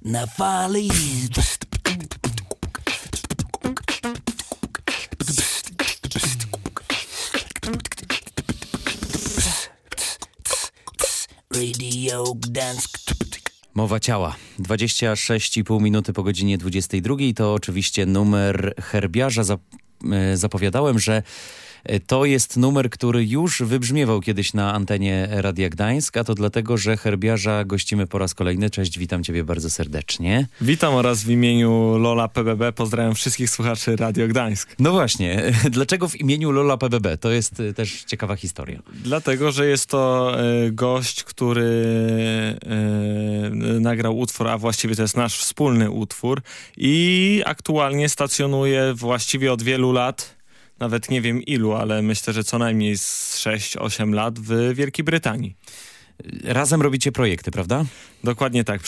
na fali. Radio Gdańsk. Mowa ciała. 26,5 minuty po godzinie 22. To oczywiście numer herbiarza. Zapowiadałem, że to jest numer, który już wybrzmiewał kiedyś na antenie Radia Gdańsk, a to dlatego, że herbiarza gościmy po raz kolejny. Cześć, witam ciebie bardzo serdecznie. Witam oraz w imieniu Lola PBB pozdrawiam wszystkich słuchaczy Radio Gdańsk. No właśnie, dlaczego w imieniu Lola PBB? To jest też ciekawa historia. Dlatego, że jest to gość, który nagrał utwór, a właściwie to jest nasz wspólny utwór i aktualnie stacjonuje właściwie od wielu lat, nawet nie wiem ilu, ale myślę, że co najmniej z 6-8 lat w Wielkiej Brytanii. Razem robicie projekty, prawda? Dokładnie tak.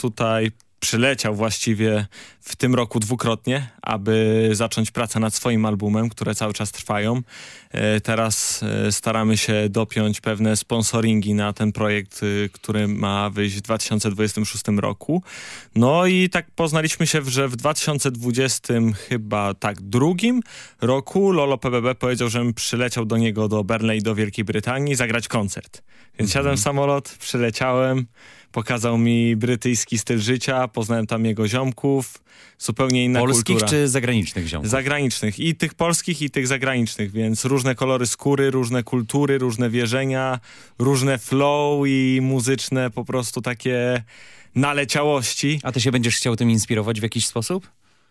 Przyleciał właściwie w tym roku dwukrotnie, aby zacząć pracę nad swoim albumem, które cały czas trwają. Teraz staramy się dopiąć pewne sponsoringi na ten projekt, który ma wyjść w 2026 roku. No i tak poznaliśmy się, że w 2020 chyba drugim roku Lolo PBB powiedział, żebym przyleciał do niego do Burnley, do Wielkiej Brytanii zagrać koncert. Więc siadłem w samolot, przyleciałem, pokazał mi brytyjski styl życia, poznałem tam jego ziomków, zupełnie inna kultura. Polskich czy zagranicznych ziomków? Zagranicznych. I tych polskich, i tych zagranicznych, więc różne kolory skóry, różne kultury, różne wierzenia, różne flow i muzyczne po prostu takie naleciałości. A ty się będziesz chciał tym inspirować w jakiś sposób?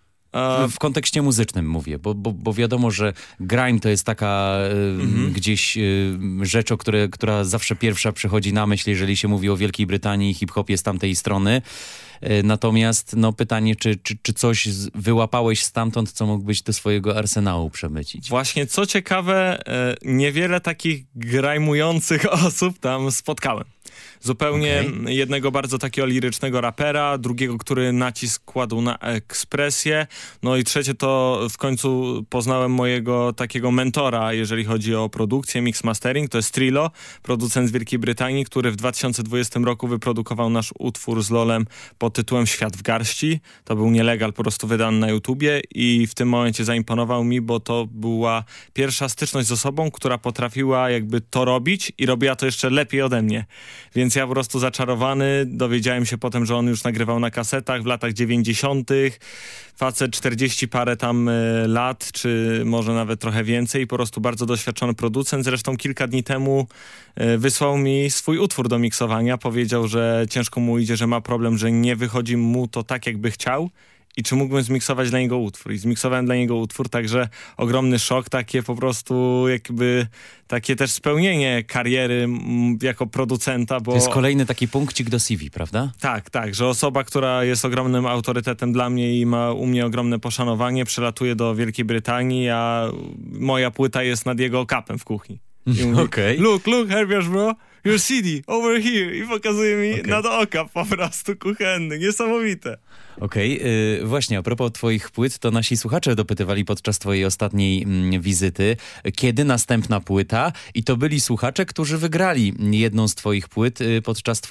W kontekście muzycznym mówię, bo wiadomo, że grime to jest taka gdzieś rzecz, która zawsze pierwsza przychodzi na myśl, jeżeli się mówi o Wielkiej Brytanii i hip-hopie z tamtej strony. Natomiast pytanie, czy coś wyłapałeś stamtąd, co mógłbyś do swojego arsenału przemycić? Właśnie, co ciekawe, niewiele takich grajmujących osób tam spotkałem. Zupełnie jednego bardzo takiego lirycznego rapera, drugiego, który nacisk kładł na ekspresję, no i trzecie to w końcu poznałem mojego takiego mentora, jeżeli chodzi o produkcję, mix mastering, to jest Trillo, producent z Wielkiej Brytanii, który w 2020 roku wyprodukował nasz utwór z Lolem pod tytułem Świat w garści. To był nielegal po prostu wydany na YouTubie i w tym momencie zaimponował mi, bo to była pierwsza styczność z osobą, która potrafiła jakby to robić i robiła to jeszcze lepiej ode mnie. Więc ja po prostu zaczarowany, dowiedziałem się potem, że on już nagrywał na kasetach w latach 90. Facet 40 parę tam lat, czy może nawet trochę więcej, po prostu bardzo doświadczony producent. Zresztą kilka dni temu wysłał mi swój utwór do miksowania. Powiedział, że ciężko mu idzie, że ma problem, że nie wychodzi mu to tak, jakby chciał. I czy mógłbym zmiksować dla niego utwór. I zmiksowałem dla niego utwór, także ogromny szok, takie po prostu jakby takie też spełnienie kariery jako producenta, bo... To jest kolejny taki punkcik do CV, prawda? Tak, że osoba, która jest ogromnym autorytetem dla mnie i ma u mnie ogromne poszanowanie, przelatuje do Wielkiej Brytanii, a moja płyta jest nad jego okapem w kuchni. Okej. Look, herbiarz bro, your CD, over here. I pokazuje mi nad okap po prostu kuchenny. Niesamowite. Okej, właśnie a propos twoich płyt, to nasi słuchacze dopytywali podczas twojej ostatniej wizyty, kiedy następna płyta i to byli słuchacze, którzy wygrali jedną z twoich płyt podczas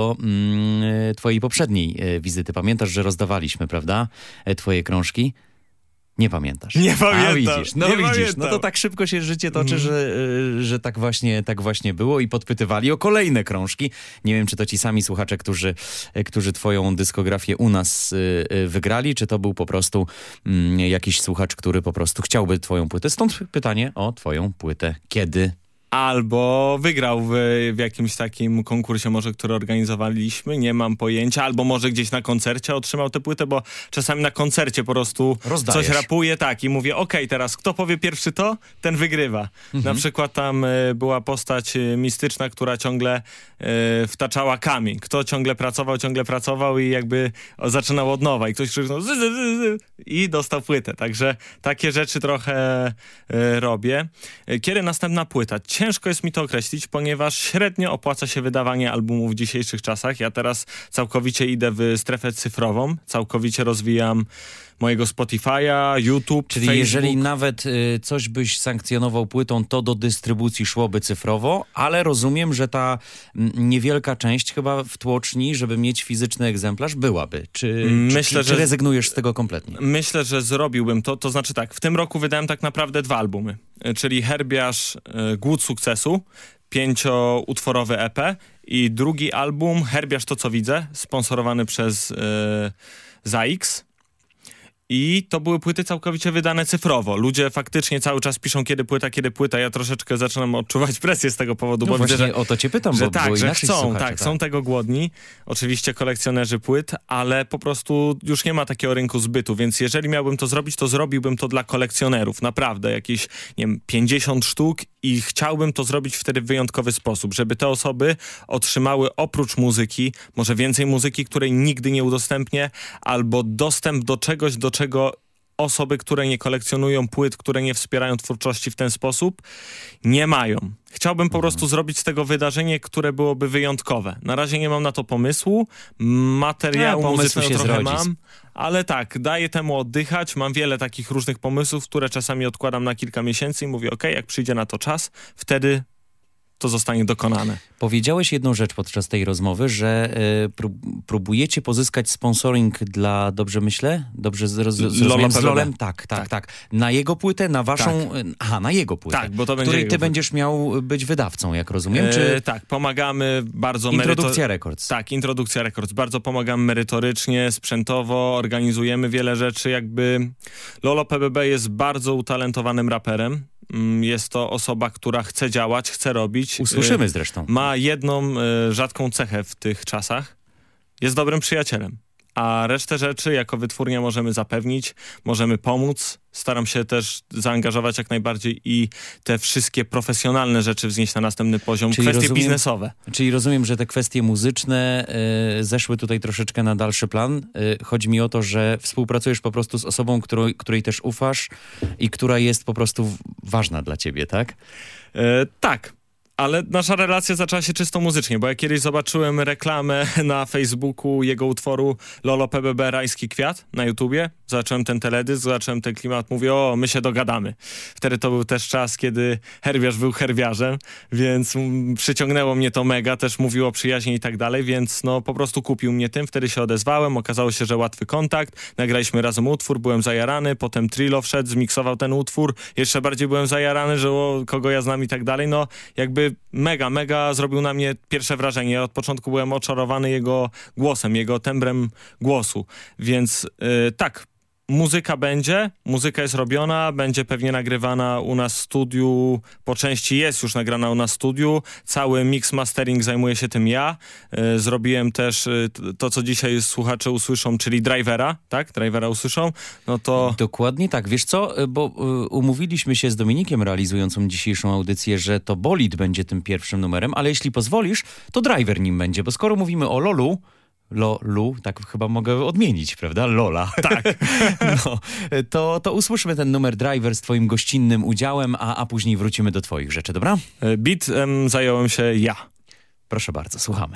twojej poprzedniej wizyty. Pamiętasz, że rozdawaliśmy, prawda, twoje krążki? Nie pamiętasz. Nie pamiętam. A widzisz, Pamiętam. No to tak szybko się życie toczy, że tak właśnie było i podpytywali o kolejne krążki. Nie wiem, czy to ci sami słuchacze, którzy twoją dyskografię u nas wygrali, czy to był po prostu jakiś słuchacz, który po prostu chciałby twoją płytę. Stąd pytanie o twoją płytę. Kiedy? Albo wygrał w jakimś takim konkursie może, który organizowaliśmy, nie mam pojęcia, albo może gdzieś na koncercie otrzymał tę płytę, bo czasami na koncercie po prostu rozdajesz. Coś rapuje, i mówię, okej, teraz kto powie pierwszy to, ten wygrywa. Na przykład tam była postać mistyczna, która ciągle wtaczała kamień. Kto ciągle pracował i jakby zaczynał od nowa i ktoś krzyknął i dostał płytę. Także takie rzeczy trochę robię. Kiedy następna płyta? Ciężko jest mi to określić, ponieważ średnio opłaca się wydawanie albumów w dzisiejszych czasach. Ja teraz całkowicie idę w strefę cyfrową, całkowicie rozwijam mojego Spotify'a, YouTube, Czyli Facebook. jeżeli nawet coś byś sankcjonował płytą, to do dystrybucji szłoby cyfrowo, ale rozumiem, że ta niewielka część chyba w tłoczni, żeby mieć fizyczny egzemplarz, byłaby. Czy rezygnujesz z tego kompletnie? Myślę, że zrobiłbym to znaczy tak, w tym roku wydałem tak naprawdę 2 albumy, czyli Herbiarz Głód Sukcesu, 5-utworowy EP i drugi album Herbiarz To Co Widzę, sponsorowany przez ZAX. I to były płyty całkowicie wydane cyfrowo. Ludzie faktycznie cały czas piszą kiedy płyta. Ja troszeczkę zaczynam odczuwać presję z tego powodu, bo właśnie widzę, że o to cię pytam, że bo tak, że inaczej chcą, słuchacze, tak, są tego głodni. Oczywiście kolekcjonerzy płyt, ale po prostu już nie ma takiego rynku zbytu, więc jeżeli miałbym to zrobić, to zrobiłbym to dla kolekcjonerów. Naprawdę, jakieś, nie wiem, 50 sztuk i chciałbym to zrobić wtedy w wyjątkowy sposób, żeby te osoby otrzymały oprócz muzyki, może więcej muzyki, której nigdy nie udostępnię, albo dostęp do czegoś, do czego osoby, które nie kolekcjonują płyt, które nie wspierają twórczości w ten sposób, nie mają. Chciałbym po prostu zrobić z tego wydarzenie, które byłoby wyjątkowe. Na razie nie mam na to pomysłu, materiału muzycznego trochę mam, ale tak, daję temu oddychać, mam wiele takich różnych pomysłów, które czasami odkładam na kilka miesięcy i mówię, jak przyjdzie na to czas, wtedy to zostanie dokonane. Powiedziałeś jedną rzecz podczas tej rozmowy, że próbujecie pozyskać sponsoring dla, dobrze myślę? Dobrze zrozumiałem? Z Lolem? Tak. Na jego płytę, na waszą... Tak. Aha, na jego płytę. Tak, bo to będzie której ty będziesz miał być wydawcą, jak rozumiem? Tak, pomagamy bardzo... Introdukcja Records. Tak, Introdukcja Records. Bardzo pomagamy merytorycznie, sprzętowo, organizujemy wiele rzeczy. Jakby Lolo PBB jest bardzo utalentowanym raperem. Jest to osoba, która chce działać, chce robić. Usłyszymy zresztą. Ma jedną rzadką cechę w tych czasach. Jest dobrym przyjacielem. A resztę rzeczy jako wytwórnia możemy zapewnić, możemy pomóc. Staram się też zaangażować jak najbardziej i te wszystkie profesjonalne rzeczy wznieść na następny poziom, kwestie biznesowe. Czyli rozumiem, że te kwestie muzyczne zeszły tutaj troszeczkę na dalszy plan. Chodzi mi o to, że współpracujesz po prostu z osobą, której też ufasz i która jest po prostu ważna dla ciebie, tak? Tak. Ale nasza relacja zaczęła się czysto muzycznie, bo ja kiedyś zobaczyłem reklamę na Facebooku jego utworu Lolo PBB Rajski Kwiat na YouTubie. Zobaczyłem ten teledysk, zobaczyłem ten klimat, mówię, my się dogadamy. Wtedy to był też czas, kiedy Herbiarz był herbiarzem, więc przyciągnęło mnie to mega, też mówił o przyjaźni i tak dalej, więc po prostu kupił mnie tym, wtedy się odezwałem, okazało się, że łatwy kontakt, nagraliśmy razem utwór, byłem zajarany, potem Trilo wszedł, zmiksował ten utwór, jeszcze bardziej byłem zajarany, że kogo ja znam i tak dalej, jakby mega zrobił na mnie pierwsze wrażenie. Od początku byłem oczarowany jego głosem, jego tembrem głosu. Więc tak, muzyka jest robiona, będzie pewnie nagrywana u nas w studiu, po części jest już nagrana u nas w studiu, cały mix mastering zajmuję się tym ja. Zrobiłem też to, co dzisiaj słuchacze usłyszą, czyli drivera, tak? Drivera usłyszą, to... Dokładnie tak. Wiesz co, bo umówiliśmy się z Dominikiem realizującym dzisiejszą audycję, że to Bolid będzie tym pierwszym numerem, ale jeśli pozwolisz, to driver nim będzie, bo skoro mówimy o Lolu, tak chyba mogę odmienić, prawda? Lola. Tak. To usłyszmy ten numer Driver z twoim gościnnym udziałem, a później wrócimy do twoich rzeczy, dobra? Beat zająłem się ja. Proszę bardzo, słuchamy.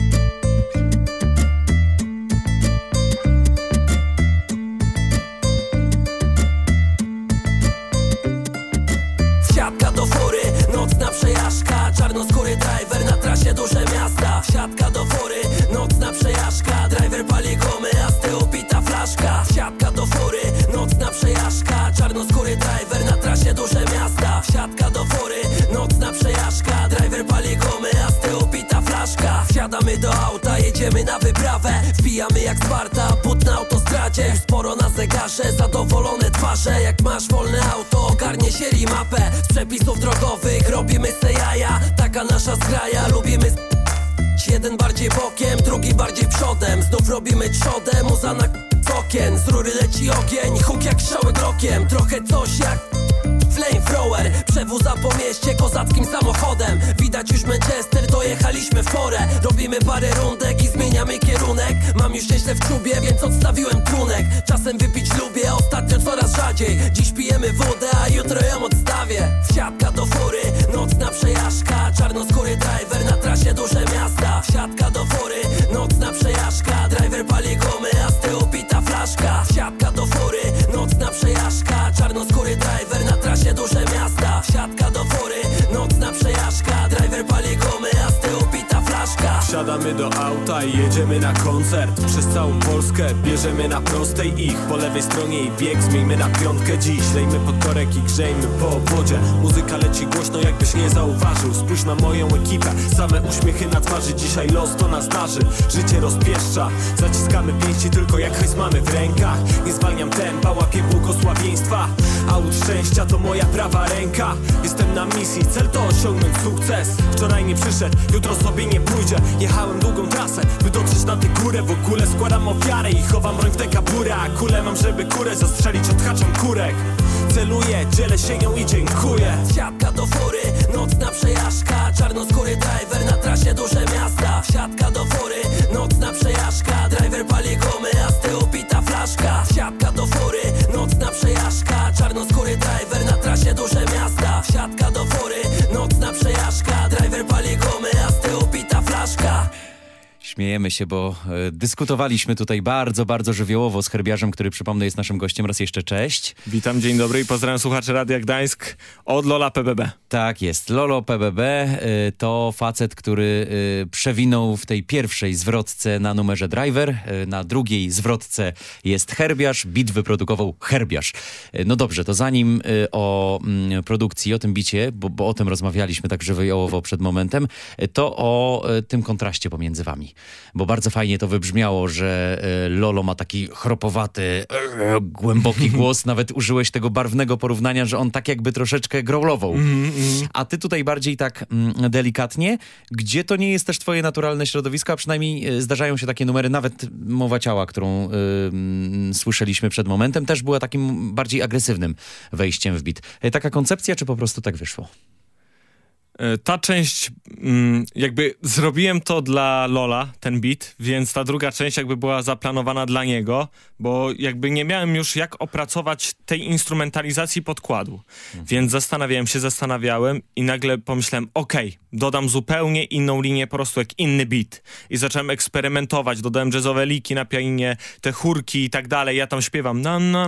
Wsiadka do fury, nocna przejażdżka, czarnoskóry driver na trasie duże miasta. Wsiadka do fury, nocna przejażdżka, driver pali gumy, a z tyłu pita flaszka. Wsiadka do fury, nocna przejażdżka, czarnoskóry driver na trasie duże miasta. Wsiadka do fury, nocna przejażdżka, driver pali gumy, a z tyłu pita flaszka. Wsiadamy do auta, jedziemy na wyprawę, wbijamy jak Sparta, but na autostradzie. Już sporo na zegarze, zadowolone twarze. Jak masz wolne auto, ogarnie się rimapę. Z przepisów drogowych robimy se jaja, taka nasza zgraja, lubimy jeden bardziej bokiem, drugi bardziej przodem. Znów robimy trzodę, muza na okien. Z rury leci ogień, huk jak strzałek rokiem. Trochę coś jak flamethrower. Przewóza po mieście kozackim samochodem. Widać już Manchester, dojechaliśmy w porę. Robimy parę rundek i zmieniamy kierunek. Mam już nieźle w czubie, więc odstawiłem trunek. Czasem wypić lubię, ostatnio coraz rzadziej. Dziś pijemy wodę, a jutro ją odstawię. Wsiadka do fury, nocna przejażdżka, czarnoskóry driver na trasie duże miasta. Wsiadka do fury, nocna przejażdżka, driver pali gumy, a z tyłu pita flaszka. Wsiadka do fury, Wsiadamy do auta i jedziemy na koncert. Przez całą Polskę bierzemy na prostej ich. Po lewej stronie i bieg zmieńmy na piątkę dziś. Lejmy pod korek i grzejmy po obwodzie. Muzyka leci głośno, jakbyś nie zauważył. Spójrz na moją ekipę, same uśmiechy na twarzy. Dzisiaj los to nas darzy, życie rozpieszcza. Zaciskamy pięści tylko jak hajs mamy w rękach. Nie zwalniam tempa, łapię błogosławieństwa. Aut szczęścia to moja prawa ręka. Jestem na misji, cel to osiągnąć sukces. Wczoraj nie przyszedł, jutro sobie nie pójdzie. Jechałem długą trasę, by dotrzeć na tę górę. W ogóle składam ofiarę i chowam broń w tę kaburę. A kulę mam, żeby kurę zastrzelić, odhaczam kurek. Celuję, dzielę się nią i dziękuję. Wsiadka do fury, nocna przejażdżka. Czarnoskóry driver na trasie duże miasta. Wsiadka do fury, nocna przejażdżka. Driver pali gumy, a z tyłu pita flaszka. Wsiadka do fury, nocna przejażdżka. Czarnoskóry driver na trasie duże miasta. Wsiadka do fury, nocna przejażdżka. Driver pali gumy, a z tyłu pita flaszka. Śmiejemy się, bo dyskutowaliśmy tutaj bardzo, bardzo żywiołowo z Herbiarzem, który, przypomnę, jest naszym gościem. Raz jeszcze cześć. Witam, dzień dobry i pozdrawiam słuchaczy Radia Gdańsk od Lola PBB. Tak jest, Lolo PBB to facet, który przewinął w tej pierwszej zwrotce na numerze Driver, na drugiej zwrotce jest Herbiarz, beat wyprodukował Herbiarz. No dobrze, to zanim o produkcji, o tym bicie, bo o tym rozmawialiśmy tak żywiołowo przed momentem, to o tym kontraście pomiędzy wami. Bo bardzo fajnie to wybrzmiało, że Lolo ma taki chropowaty, głęboki głos. Nawet użyłeś tego barwnego porównania, że on tak jakby troszeczkę growlował. A ty tutaj bardziej tak delikatnie. Gdzie to nie jest też twoje naturalne środowisko, a przynajmniej zdarzają się takie numery, nawet Mowa Ciała, którą słyszeliśmy przed momentem, też była takim bardziej agresywnym wejściem w beat. Taka koncepcja, czy po prostu tak wyszło? Ta część, jakby zrobiłem to dla Lola, ten beat, więc ta druga część jakby była zaplanowana dla niego, bo jakby nie miałem już jak opracować tej instrumentalizacji podkładu. Więc zastanawiałem i nagle pomyślałem, okej, dodam zupełnie inną linię, po prostu jak inny beat. I zacząłem eksperymentować, dodałem jazzowe liki na pianinie, te chórki i tak dalej. Ja tam śpiewam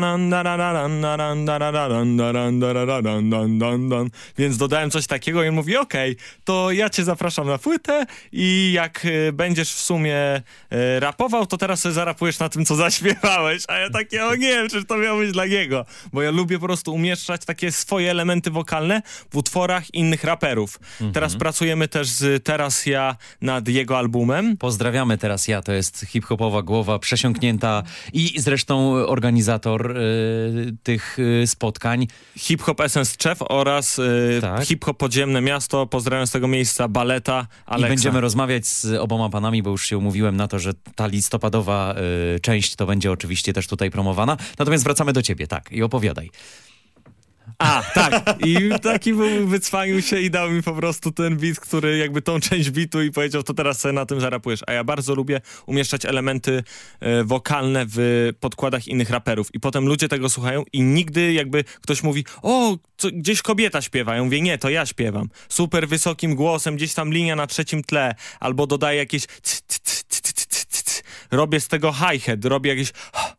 więc dodałem coś takiego i mówi, okej, to ja cię zapraszam na płytę i jak będziesz w sumie rapował, to teraz sobie zarapujesz na tym, co zaśpiewałeś. A ja takie, o nie, przecież to miało być dla niego. Bo ja lubię po prostu umieszczać takie swoje elementy wokalne w utworach innych raperów. Teraz pracujemy też z Teraz Ja nad jego albumem. Pozdrawiamy Teraz Ja, to jest hip-hopowa głowa przesiąknięta i zresztą organizator tych spotkań. Hip-hop Essence Chef oraz tak. Hip-hop Podziemne Miasto. Pozdrawiam z tego miejsca Baleta, Aleksa. I będziemy rozmawiać z oboma panami, bo już się umówiłem na to, że ta listopadowa część to będzie oczywiście też tutaj promowana. Natomiast wracamy do ciebie, tak, i opowiadaj. A, tak. I taki wycwanił się i dał mi po prostu ten beat, który jakby tą część bitu i powiedział, to teraz sobie na tym zarapujesz. A ja bardzo lubię umieszczać elementy wokalne w podkładach innych raperów. I potem ludzie tego słuchają i nigdy jakby ktoś mówi, o, gdzieś kobieta śpiewa. Ja mówię, nie, to ja śpiewam. Super wysokim głosem, gdzieś tam linia na trzecim tle. Albo dodaję jakieś robię z tego hi-hat, robię jakieś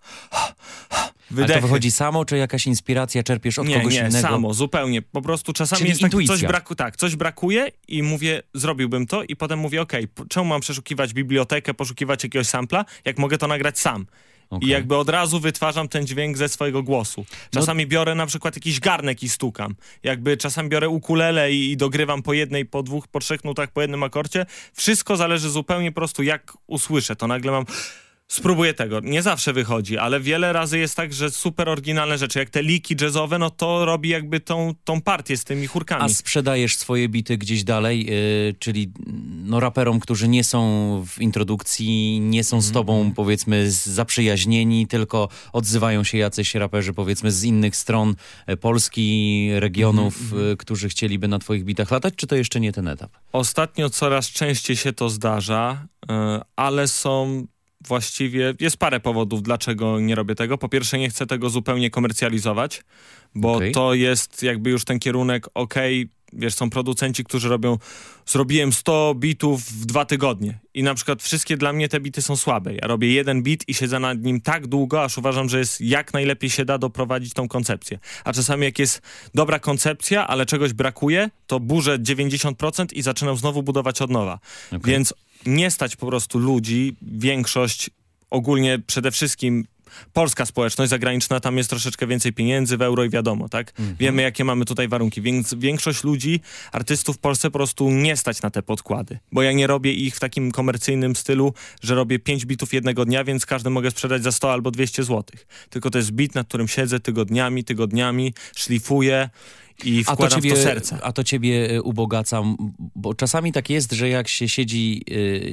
wydechy. Ale to wychodzi samo, czy jakaś inspiracja czerpiesz od kogoś innego? Nie, samo, zupełnie. Po prostu czasami czyli jest intuicja. coś brakuje i mówię, zrobiłbym to i potem mówię, okej, czemu mam przeszukiwać bibliotekę, poszukiwać jakiegoś sampla, jak mogę to nagrać sam? Okay. I jakby od razu wytwarzam ten dźwięk ze swojego głosu. Czasami biorę na przykład jakiś garnek i stukam. Jakby czasami biorę ukulele i dogrywam po jednej, po dwóch, po trzech nutach, po jednym akordzie. Wszystko zależy zupełnie po prostu jak usłyszę. To nagle mam... Spróbuję tego. Nie zawsze wychodzi, ale wiele razy jest tak, że super oryginalne rzeczy, jak te liki jazzowe, no to robi jakby tą partię z tymi chórkami. A sprzedajesz swoje bity gdzieś dalej, czyli no raperom, którzy nie są w introdukcji, nie są z tobą powiedzmy zaprzyjaźnieni, tylko odzywają się jacyś raperzy powiedzmy z innych stron Polski, regionów, którzy chcieliby na twoich bitach latać, czy to jeszcze nie ten etap? Ostatnio coraz częściej się to zdarza, ale właściwie jest parę powodów, dlaczego nie robię tego. Po pierwsze, nie chcę tego zupełnie komercjalizować, bo to jest jakby już ten kierunek, wiesz, są producenci, którzy zrobiłem 100 bitów w 2 tygodnie i na przykład wszystkie dla mnie te bity są słabe. Ja robię jeden bit i siedzę nad nim tak długo, aż uważam, że jest jak najlepiej się da doprowadzić tą koncepcję. A czasami jak jest dobra koncepcja, ale czegoś brakuje, to burzę 90% i zaczynam znowu budować od nowa. Więc nie stać po prostu ludzi, większość, ogólnie przede wszystkim polska społeczność zagraniczna, tam jest troszeczkę więcej pieniędzy w euro i wiadomo, tak? Wiemy, jakie mamy tutaj warunki, więc większość ludzi, artystów w Polsce po prostu nie stać na te podkłady, bo ja nie robię ich w takim komercyjnym stylu, że robię 5 bitów jednego dnia, więc każdy mogę sprzedać za 100 albo 200 zł. Tylko to jest bit, nad którym siedzę tygodniami, szlifuję i wkładam w to serce. A to ciebie ubogaca, bo czasami tak jest, że jak się siedzi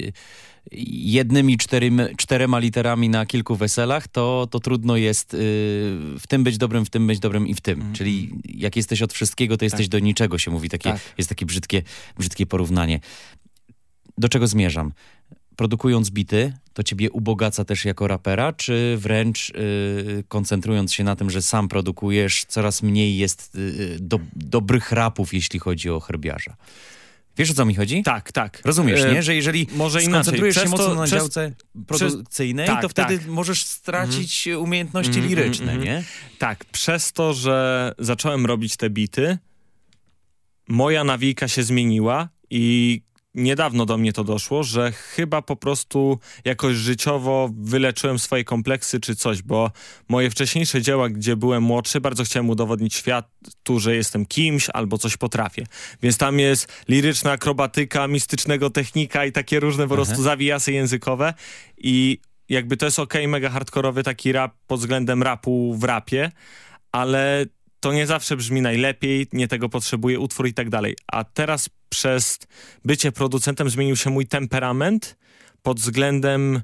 jednymi 4 literami na kilku weselach, to trudno jest w tym być dobrym i w tym. Czyli jak jesteś od wszystkiego, to jesteś do niczego, się mówi. Jest takie brzydkie porównanie. Do czego zmierzam? Produkując bity, to ciebie ubogaca też jako rapera, czy wręcz koncentrując się na tym, że sam produkujesz, coraz mniej jest dobrych rapów, jeśli chodzi o herbiarza? Wiesz, o co mi chodzi? Tak. Rozumiesz, nie? Że jeżeli może skoncentrujesz się inaczej. mocno na działce produkcyjnej, to wtedy możesz stracić umiejętności liryczne, nie? Tak, przez to, że zacząłem robić te bity, moja nawijka się zmieniła i niedawno do mnie to doszło, że chyba po prostu jakoś życiowo wyleczyłem swoje kompleksy czy coś, bo moje wcześniejsze dzieła, gdzie byłem młodszy, bardzo chciałem udowodnić światu, że jestem kimś albo coś potrafię. Więc tam jest liryczna akrobatyka, mistycznego technika i takie różne po prostu zawijasy językowe i jakby to jest mega hardkorowy taki rap pod względem rapu w rapie, ale to nie zawsze brzmi najlepiej, nie tego potrzebuje utwór i tak dalej. A teraz przez bycie producentem zmienił się mój temperament pod względem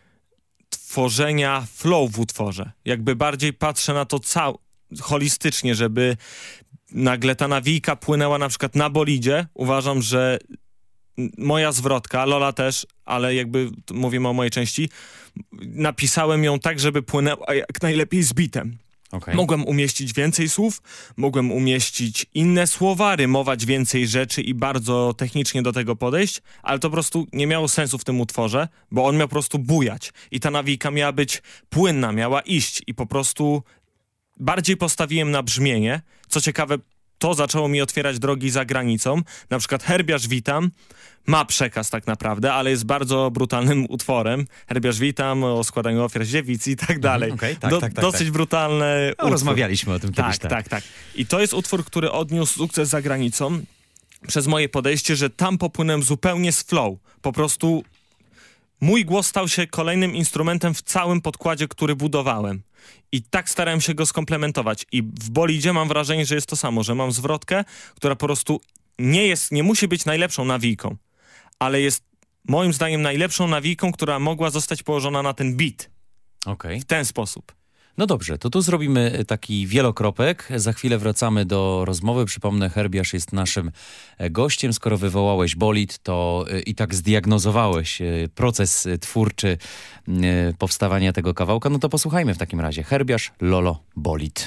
tworzenia flow w utworze. Jakby bardziej patrzę na to holistycznie, żeby nagle ta nawijka płynęła na przykład na bolidzie. Uważam, że moja zwrotka, Lola też, ale jakby mówimy o mojej części, napisałem ją tak, żeby płynęła jak najlepiej z bitem. Okay. Mogłem umieścić więcej słów, mogłem umieścić inne słowa, rymować więcej rzeczy i bardzo technicznie do tego podejść, ale to po prostu nie miało sensu w tym utworze, bo on miał po prostu bujać i ta nawijka miała być płynna, miała iść i po prostu bardziej postawiłem na brzmienie. Co ciekawe, to zaczęło mi otwierać drogi za granicą. Na przykład Herbiarz Witam ma przekaz tak naprawdę, ale jest bardzo brutalnym utworem. Herbiarz Witam, o składaniu ofiar z dziewic i tak dalej. Dosyć brutalne utwór. Rozmawialiśmy o tym kiedyś. Tak. I to jest utwór, który odniósł sukces za granicą przez moje podejście, że tam popłynąłem zupełnie z flow. Po prostu mój głos stał się kolejnym instrumentem w całym podkładzie, który budowałem. I tak starałem się go skomplementować. I w Bolidzie mam wrażenie, że jest to samo, że mam zwrotkę, która po prostu nie musi być najlepszą nawijką, ale jest moim zdaniem najlepszą nawijką, która mogła zostać położona na ten beat. Okay. W ten sposób. No dobrze, to tu zrobimy taki wielokropek. Za chwilę wracamy do rozmowy. Przypomnę, Herbiarz jest naszym gościem. Skoro wywołałeś bolid, to i tak zdiagnozowałeś proces twórczy powstawania tego kawałka, no to posłuchajmy w takim razie. Herbiarz, Lolo, bolid.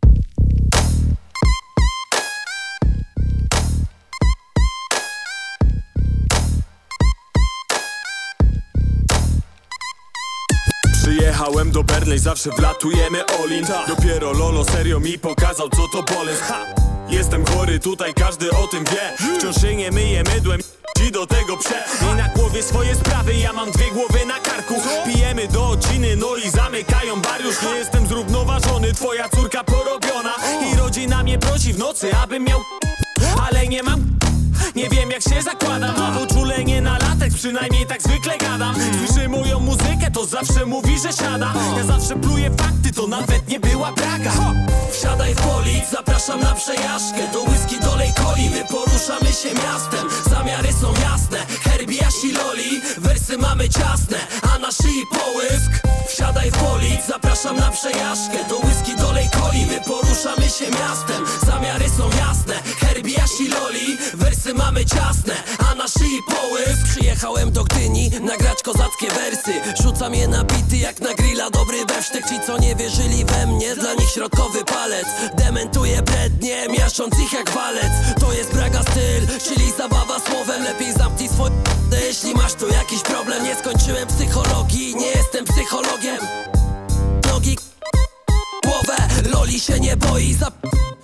Przyjechałem do Berlin, zawsze wlatujemy all-in. Dopiero Lolo serio mi pokazał, co to bolest. Jestem chory, tutaj każdy o tym wie. Wciąż się nie myję mydłem i do tego I na głowie swoje sprawy, ja mam 2 głowy na karku. Pijemy do odciny, no i zamykają bar. Już nie jestem zrównoważony, twoja córka porobiona. I rodzina mnie prosi w nocy, abym miał ale nie mam. Nie wiem jak się zakładam, mam uczulenie na lateks, przynajmniej tak zwykle gadam. Słyszy moją muzykę, to zawsze mówi, że siada. Ja zawsze pluję fakty, to nawet nie była praga. Wsiadaj w bolid, zapraszam na przejażdżkę. Do whisky dolej coli, my poruszamy się miastem. Zamiary są jasne, Herbiarz i Loli. Wersy mamy ciasne, a na szyi połysk. Wsiadaj w bolid, zapraszam na przejażdżkę. Do whisky dolej coli, my poruszamy się miastem. Zamiary są jasne, Herbiarz i Loli. Wersy mamy ciasne, a na szyi połysk. Przyjechałem do Gdyni, nagrać kozackie wersy. Rzucam je na bity jak na grilla dobry bewsztyk. Ci co nie wierzyli we mnie, dla nich środkowy palec. Dementuję brednie, miażdżąc ich jak walec. To jest braga styl, czyli zabawa słowem. Lepiej zamknij swoje jeśli masz tu jakiś problem. Nie skończyłem psychologii, nie jestem psychologiem. Nogi, głowę, Loli się nie boi, se jak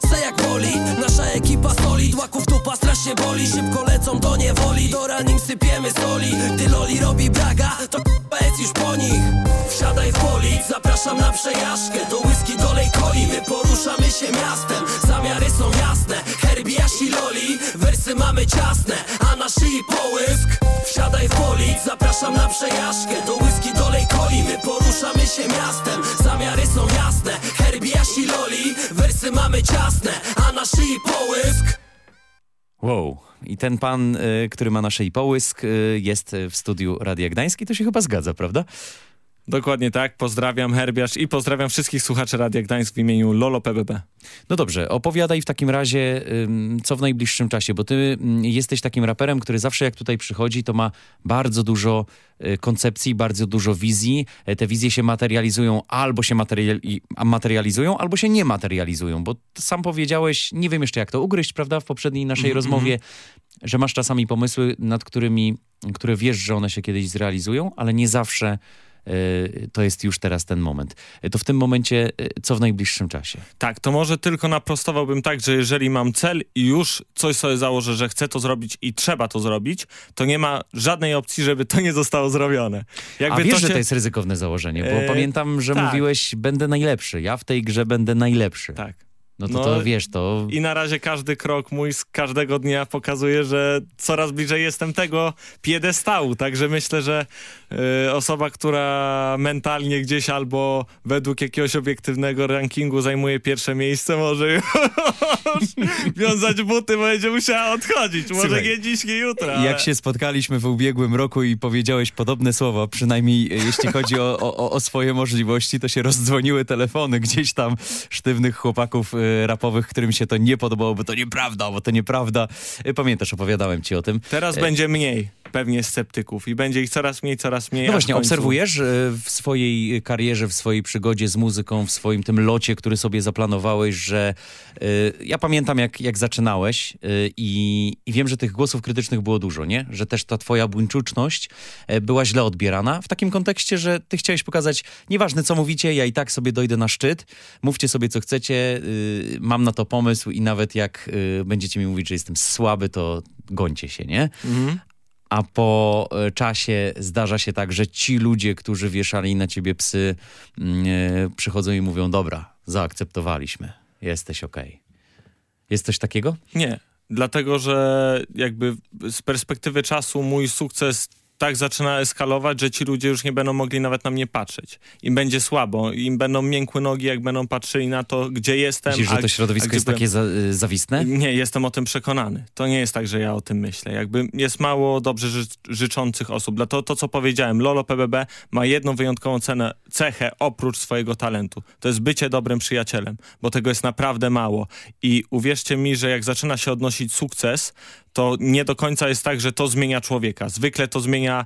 bolid. Nasza ekipa solid, łaków dupa strasznie boli. Szybko lecą do niewoli, do nim sypiemy soli. Gdy Loli robi braga, to jest już po nich. Wsiadaj w bolid, zapraszam na przejażdżkę. Do whisky dolej coli, my poruszamy się miastem. Zamiary są jasne, Herbiasz i Loli. Wersy mamy ciasne, a na szyi połysk. Wsiadaj w bolid, zapraszam na przejażdżkę. Do whisky dolej coli, my poruszamy się miastem. Zamiary są jasne, Herbiasz i Loli. Wersy mamy ciasne, a na szyi połysk. Wow. I ten pan, który ma na szyi połysk, jest w studiu Radia Gdański. To się chyba zgadza, prawda? Dokładnie tak. Pozdrawiam Herbiasz i pozdrawiam wszystkich słuchaczy Radia Gdańsk w imieniu Lolo PBB. No dobrze, opowiadaj w takim razie, co w najbliższym czasie, bo ty jesteś takim raperem, który zawsze jak tutaj przychodzi, to ma bardzo dużo koncepcji, bardzo dużo wizji. Te wizje się materializują, albo się materializują, albo się nie materializują, bo sam powiedziałeś, nie wiem jeszcze jak to ugryźć, prawda, w poprzedniej naszej rozmowie, że masz czasami pomysły, które wiesz, że one się kiedyś zrealizują, ale nie zawsze to jest już teraz ten moment. To w tym momencie, co w najbliższym czasie? Tak, to może tylko naprostowałbym tak, że jeżeli mam cel i już coś sobie założę, że chcę to zrobić i trzeba to zrobić, to nie ma żadnej opcji, żeby to nie zostało zrobione. Jakby wiesz, że to jest ryzykowne założenie, bo pamiętam, że mówiłeś, będę najlepszy, ja w tej grze będę najlepszy. Tak. No to wiesz, to... I na razie każdy krok mój z każdego dnia pokazuje, że coraz bliżej jestem tego piedestału. Także myślę, że osoba, która mentalnie gdzieś albo według jakiegoś obiektywnego rankingu zajmuje pierwsze miejsce, może już wiązać buty, bo będzie musiała odchodzić. Może słuchaj, nie dziś, nie jutro. Ale... Jak się spotkaliśmy w ubiegłym roku i powiedziałeś podobne słowa, przynajmniej jeśli chodzi o swoje możliwości, to się rozdzwoniły telefony gdzieś tam sztywnych chłopaków rapowych, którym się to nie podobało, bo to nieprawda. Pamiętasz, opowiadałem ci o tym. Teraz będzie mniej pewnie sceptyków i będzie ich coraz mniej. No właśnie, obserwujesz w swojej karierze, w swojej przygodzie z muzyką, w swoim tym locie, który sobie zaplanowałeś, że ja pamiętam jak zaczynałeś i wiem, że tych głosów krytycznych było dużo, nie? Że też ta twoja buńczuczność była źle odbierana w takim kontekście, że ty chciałeś pokazać, nieważne co mówicie, ja i tak sobie dojdę na szczyt, mówcie sobie co chcecie, mam na to pomysł i nawet jak będziecie mi mówić, że jestem słaby, to gońcie się, nie? A po czasie zdarza się tak, że ci ludzie, którzy wieszali na ciebie psy, przychodzą i mówią, dobra, zaakceptowaliśmy, jesteś okej. Jest coś takiego? Nie, dlatego że jakby z perspektywy czasu mój sukces tak zaczyna eskalować, że ci ludzie już nie będą mogli nawet na mnie patrzeć. Im będzie słabo, im będą miękłe nogi, jak będą patrzyli na to, gdzie jestem. Myślisz, że to środowisko jest takie zawistne? Nie, jestem o tym przekonany. To nie jest tak, że ja o tym myślę. Jakby jest mało dobrze życzących osób. Dlatego to, co powiedziałem, Lolo PBB ma jedną wyjątkową cechę oprócz swojego talentu. To jest bycie dobrym przyjacielem, bo tego jest naprawdę mało. I uwierzcie mi, że jak zaczyna się odnosić sukces, to nie do końca jest tak, że to zmienia człowieka. Zwykle to zmienia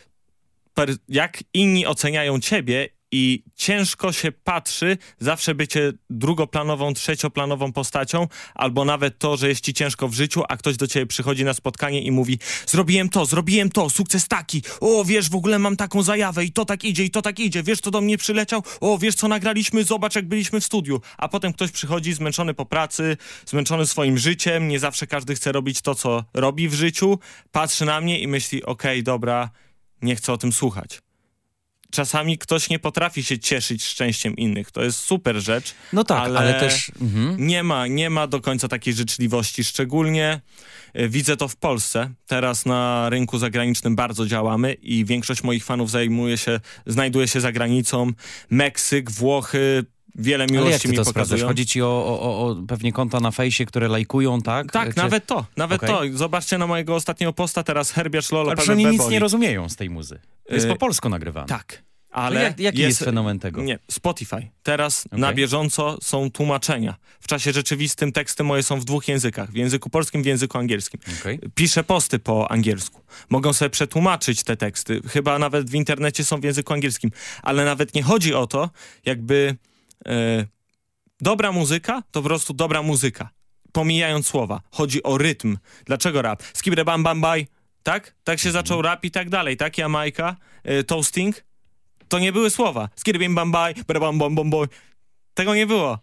jak inni oceniają ciebie i ciężko się patrzy zawsze bycie drugoplanową, trzecioplanową postacią, albo nawet to, że jest ci ciężko w życiu, a ktoś do ciebie przychodzi na spotkanie i mówi, zrobiłem to, sukces taki, o wiesz, w ogóle mam taką zajawę i to tak idzie, wiesz co do mnie przyleciał, o wiesz co nagraliśmy, zobacz jak byliśmy w studiu, a potem ktoś przychodzi zmęczony po pracy, zmęczony swoim życiem, nie zawsze każdy chce robić to, co robi w życiu, patrzy na mnie i myśli, okej, dobra, nie chcę o tym słuchać. Czasami ktoś nie potrafi się cieszyć szczęściem innych. To jest super rzecz. No tak, ale też... Nie ma do końca takiej życzliwości. Szczególnie widzę to w Polsce. Teraz na rynku zagranicznym bardzo działamy i większość moich fanów znajduje się za granicą. Meksyk, Włochy... Wiele miłości mi pokazują. Chodzi ci o pewnie konta na fejsie, które lajkują, tak? Tak, nawet to. Zobaczcie na mojego ostatniego posta teraz Herbiasz Lolo PBB. Ale oni nic nie rozumieją z tej muzy. To jest po polsku nagrywane. Tak. Ale jaki jest fenomen tego? Nie, Spotify. Teraz na bieżąco są tłumaczenia. W czasie rzeczywistym teksty moje są w 2 językach. W języku polskim, w języku angielskim. Piszę posty po angielsku. Mogą sobie przetłumaczyć te teksty. Chyba nawet w internecie są w języku angielskim. Ale nawet nie chodzi o to, jakby... dobra muzyka to po prostu dobra muzyka. Pomijając słowa. Chodzi o rytm. Dlaczego rap? Skibide bam bam baj. Tak? Tak się zaczął rap i tak dalej. Tak? Jamajka, toasting. To nie były słowa. Skibide bam bam baj, bam bam bam boj. Tego nie było.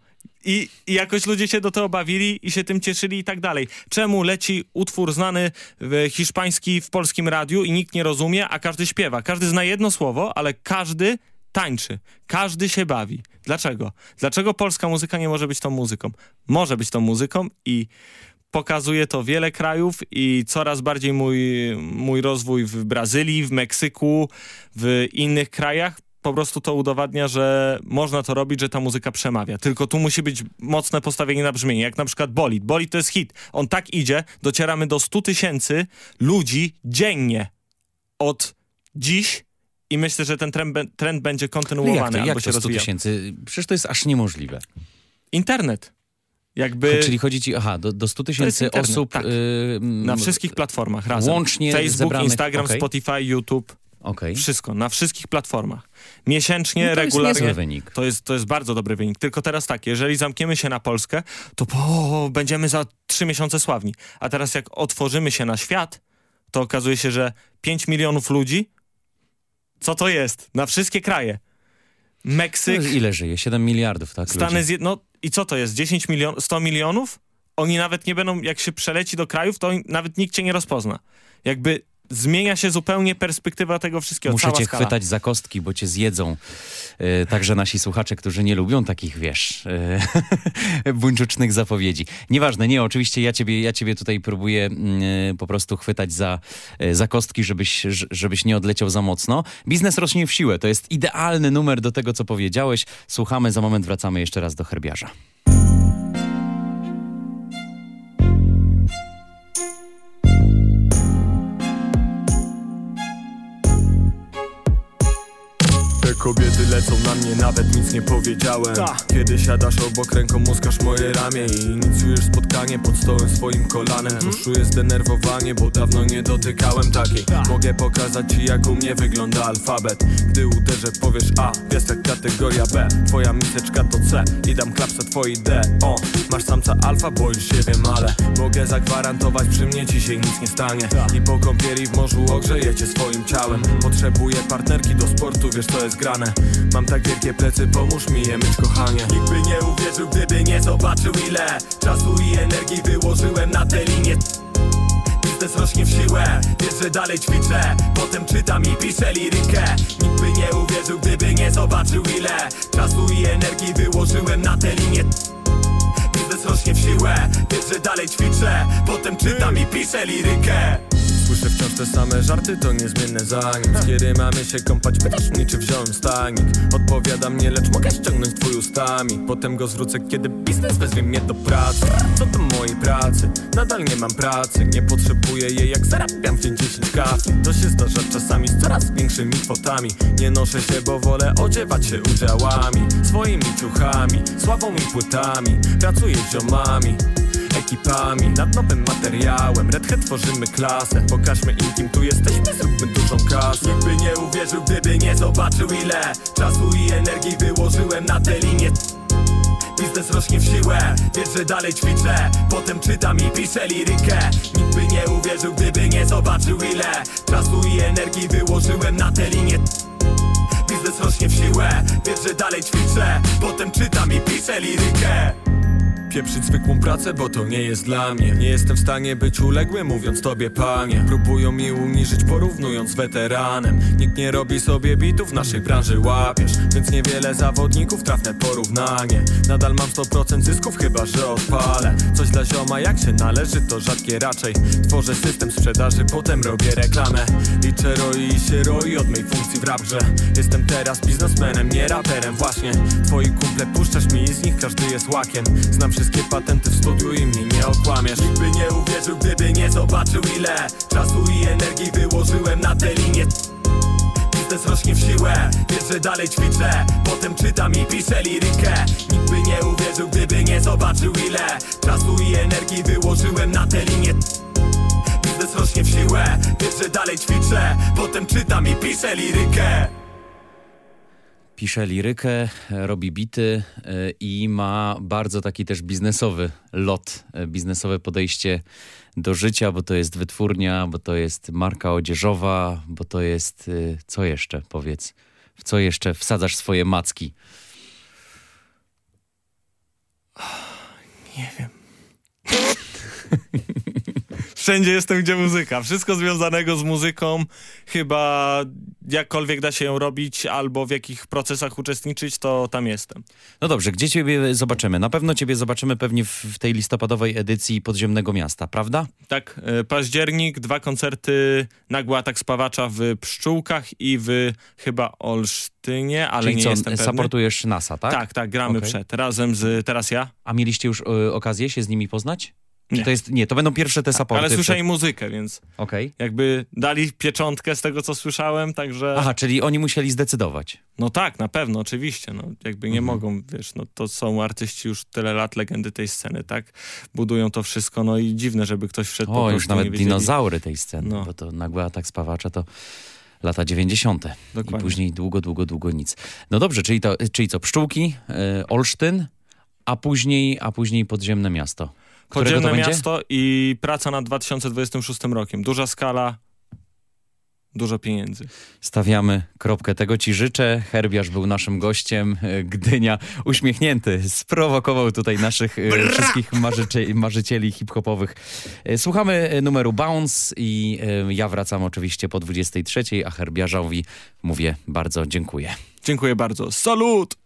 I jakoś ludzie się do tego bawili i się tym cieszyli i tak dalej. Czemu leci utwór znany hiszpański w polskim radiu i nikt nie rozumie, a każdy śpiewa? Każdy zna jedno słowo, ale każdy tańczy. Każdy się bawi. Dlaczego? Dlaczego polska muzyka nie może być tą muzyką? Może być tą muzyką i pokazuje to wiele krajów i coraz bardziej mój rozwój w Brazylii, w Meksyku, w innych krajach po prostu to udowadnia, że można to robić, że ta muzyka przemawia. Tylko tu musi być mocne postawienie na brzmienie, jak na przykład Bolid. Bolid to jest hit. On tak idzie, docieramy do 100 000 ludzi dziennie od dziś i myślę, że ten trend będzie kontynuowany albo się rozwijał. 100 000? Przecież to jest aż niemożliwe. Internet. Czyli chodzi ci, do 100 000 osób... Tak. Na wszystkich platformach razem. Łącznie Facebook, zebranych, Instagram, Spotify, YouTube. Wszystko, na wszystkich platformach. Miesięcznie, regularnie. Jest niezły wynik. To jest bardzo dobry wynik. Tylko teraz tak, jeżeli zamkniemy się na Polskę, to będziemy za 3 miesiące sławni. A teraz jak otworzymy się na świat, to okazuje się, że 5 milionów ludzi, co to jest? Na wszystkie kraje. Meksyk... Ile żyje? 7 miliardów, tak? Stany i co to jest? 10 milionów? 100 milionów? Oni nawet nie będą, jak się przeleci do krajów, to nawet nikt cię nie rozpozna. Jakby zmienia się zupełnie perspektywa tego wszystkiego. Muszę cię chwytać za kostki, bo cię zjedzą. Także nasi słuchacze, którzy nie lubią takich, buńczucznych zapowiedzi. Nieważne, oczywiście ja ciebie tutaj próbuję po prostu chwytać za kostki, żebyś nie odleciał za mocno. Biznes rośnie w siłę. To jest idealny numer do tego, co powiedziałeś. Słuchamy, za moment wracamy jeszcze raz do Herbiarza. Kobiety lecą na mnie, nawet nic nie powiedziałem. Kiedy siadasz obok, ręką muskasz moje ramię i inicjujesz spotkanie pod stołem swoim kolanem. Czuję zdenerwowanie, bo dawno nie dotykałem takiej. Mogę pokazać ci, jak u mnie wygląda alfabet. Gdy uderzę, powiesz A, jest jak kategoria B. Twoja miseczka to C i dam klapsa twojej D. Masz samca alfa, boisz się, wiem, ale mogę zagwarantować, przy mnie ci się nic nie stanie. I po kąpieli w morzu ogrzeję cię swoim ciałem. Potrzebuję partnerki do sportu, wiesz, to jest grane. Mam tak wielkie plecy, pomóż mi je myć, kochanie. Nikt by nie uwierzył, gdyby nie zobaczył, ile czasu i energii wyłożyłem na tę linię. Biznes rośnie w siłę, wiesz, że dalej ćwiczę. Potem czytam i piszę lirykę. Nikt by nie uwierzył, gdyby nie zobaczył, ile czasu i energii wyłożyłem na tę linię. Biznes rośnie w siłę, wiesz, że dalej ćwiczę. Potem czytam i piszę lirykę. Słyszę wciąż te same żarty, to niezmienne za nim. Z kiedy mamy się kąpać, pytasz mnie, czy wziąłem stanik. Odpowiadam nie, lecz mogę ściągnąć twój ustami. Potem go zwrócę, kiedy biznes wezwie mnie do pracy. Co do mojej pracy? Nadal nie mam pracy. Nie potrzebuję jej, jak zarabiam w dzień 10 kafli. To się zdarza czasami z coraz większymi kwotami. Nie noszę się, bo wolę odziewać się udziałami, swoimi ciuchami, sławą i płytami. Pracuję z ziomami, ekipami, nad nowym materiałem. Red Hat tworzymy klasę. Pokażmy im, kim tu jesteśmy, zróbmy dużą kasę. Nikt by nie uwierzył, gdyby nie zobaczył, ile czasu i energii wyłożyłem na tę linię. Biznes rośnie w siłę, wiesz, że dalej ćwiczę. Potem czytam i piszę lirykę. Nikt by nie uwierzył, gdyby nie zobaczył, ile czasu i energii wyłożyłem na tę linię. Biznes rośnie w siłę, wiesz, że dalej ćwiczę. Potem czytam i piszę lirykę. Pieprzyć zwykłą pracę, bo to nie jest dla mnie. Nie jestem w stanie być uległy, mówiąc tobie panie. Próbują mi uniżyć, porównując z weteranem. Nikt nie robi sobie bitów, w naszej branży łapiesz. Więc niewiele zawodników, trafne porównanie. Nadal mam 100% zysków, chyba że odpalę coś dla zioma, jak się należy, to rzadkie raczej. Tworzę system sprzedaży, potem robię reklamę. Liczę roi i się roi od mej funkcji w raprze. Jestem teraz biznesmenem, nie raperem właśnie. Twoi kumple puszczasz mi i z nich każdy jest łakiem. Znam wszystkie patenty w studiu i mnie nie okłamiesz. Nikt by nie uwierzył, gdyby nie zobaczył, ile czasu i energii wyłożyłem na tę linię. Biznes rośnie w siłę, wiesz, że dalej ćwiczę. Potem czytam i piszę lirykę. Nikt by nie uwierzył, gdyby nie zobaczył, ile czasu i energii wyłożyłem na tę linię. Biznes rośnie w siłę, wiesz, że dalej ćwiczę. Potem czytam i piszę lirykę. Pisze lirykę, robi bity i ma bardzo taki też biznesowy lot, biznesowe podejście do życia, bo to jest wytwórnia, bo to jest marka odzieżowa, bo to jest... Co jeszcze, powiedz? W co jeszcze wsadzasz swoje macki? Nie wiem. Wszędzie jestem, gdzie muzyka. Wszystko związanego z muzyką, chyba jakkolwiek da się ją robić, albo w jakich procesach uczestniczyć, to tam jestem. No dobrze, gdzie ciebie zobaczymy? Na pewno ciebie zobaczymy pewnie w tej listopadowej edycji Podziemnego Miasta, prawda? Tak, październik, 2 koncerty, Nagły Atak Spawacza w Pszczółkach i w chyba Olsztynie, ale Czyli nie co, jestem pewny. supportujesz NASA, tak? Tak, gramy Okay. przed, razem z Teraz Ja. A mieliście już okazję się z nimi poznać? Nie. To jest, nie, to będą pierwsze te supporty. Ale słyszę i muzykę, więc Okej. jakby dali pieczątkę z tego, co słyszałem, także... Aha, czyli oni musieli zdecydować. No tak, na pewno, oczywiście, no jakby nie mogą, wiesz, no to są artyści już tyle lat, legendy tej sceny, tak? Budują to wszystko, no i dziwne, żeby ktoś wszedł po O, prostu, już nawet nie wiedzieli. dinozaury tej sceny, No. bo to Nagły Atak Spawacza to lata 90. Dokładnie. I później długo nic. No dobrze, czyli co, Pszczółki, Olsztyn, a później Podziemne Miasto. Którego to Podziemne będzie? Miasto i praca nad 2026 rokiem. Duża skala, dużo pieniędzy. Stawiamy kropkę. Tego ci życzę. Herbiarz był naszym gościem. Gdynia uśmiechnięty. Sprowokował tutaj naszych wszystkich marzycieli hip-hopowych. Słuchamy numeru Bounce i ja wracam oczywiście po 23, a Herbiarzowi mówię bardzo dziękuję. Dziękuję bardzo. Salut!